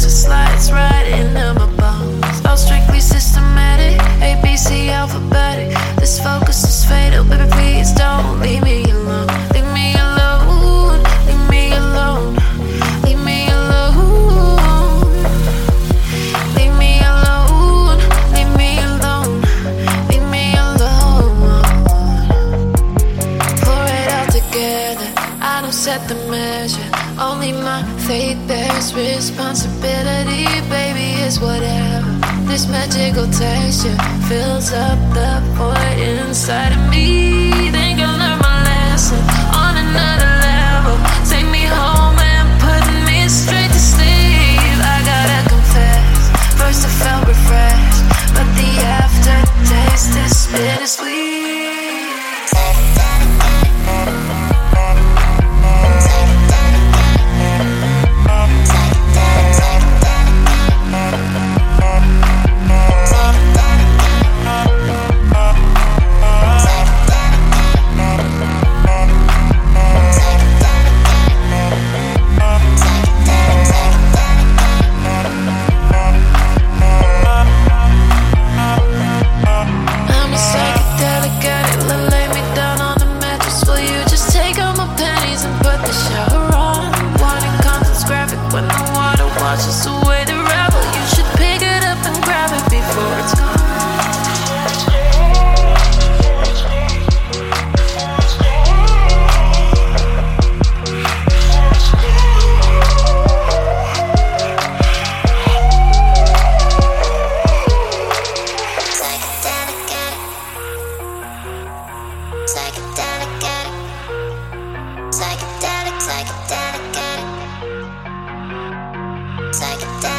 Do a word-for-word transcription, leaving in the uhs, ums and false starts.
it slides right into my bones. All strictly systematic, A B C alphabetic. This focus is fatal, baby, please don't leave me alone. Leave me alone, leave me alone, leave me alone. Leave me alone, leave me alone, leave me alone. Pour it all together, I don't set the measure. Only my faith bears responsibility, baby, it's whatever. This magical texture fills up the void inside of me. Think I learned my lesson on another level. Take me home and put me straight to sleep. I gotta confess, first I felt refreshed, but the aftertaste is bittersweet. Washes away the rebel. You should pick it up and grab it before it's gone. Psychedelic, psychedelic, psychedelic.